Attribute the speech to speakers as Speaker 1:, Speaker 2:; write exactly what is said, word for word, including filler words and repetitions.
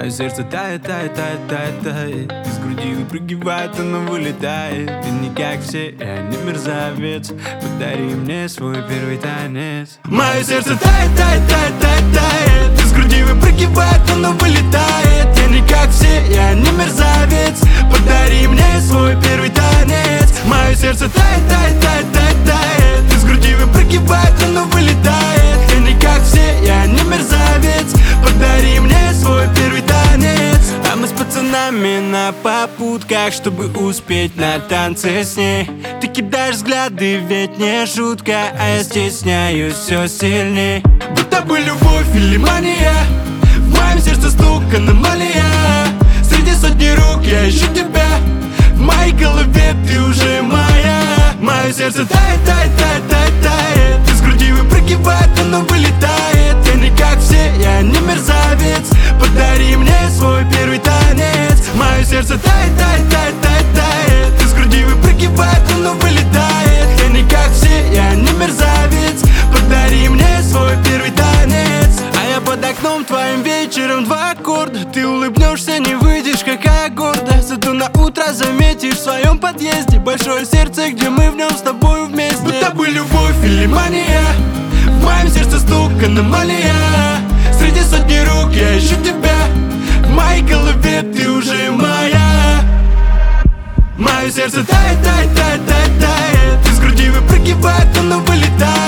Speaker 1: Мое сердце тает, тает, тает, тает, тает. Из груди выпрыгивает, оно вылетает. Ты не как все, я не мерзавец. Подари мне свой первый танец. Мое сердце тает, тает, тает, тает, тает. Из груди выпрыгивает, оно вылетает. Я не как все, я не мерзавец. Подари мне свой первый танец. Мое сердце тает, тает, тает, тает, тает. Из груди выпрыгивает, оно вылетает. Я не как все, я не мерзавец. Подари мне свой первый танец. А мы с пацанами на попутках, чтобы успеть на танцы с ней. Ты кидаешь взгляды, ведь не шутка, а я стесняюсь все сильней. Будто бы любовь или мания. В моем сердце стук, аномалия. Среди сотни рук я ищу тебя. В моей голове ты уже моя. Мое сердце тает, тает, тает, тает, тает. Из груди выпрыгивает, оно вылетает. Я не как все, я не мерзавец. Подари мне свой первый танец. Мое сердце тает, тает, тает, тает, тает. Из груди выпрыгивает, оно вылетает. Я не как все, я не мерзавец. Подари мне свой первый танец. А я под окном твоим вечером два аккорда. Ты улыбнешься, не выйдешь, какая гордая. Зато на утро заметишь в своем подъезде большое сердце, где мы в нем с тобой вместе. Будто бы любовь или мания. В моем сердце стук, аномалия. Среди сотни рук я ищу тебя. В моей голове ты уже моя. Мое сердце тает, тает, тает, тает, тает. Из груди выпрыгивает, оно вылетает.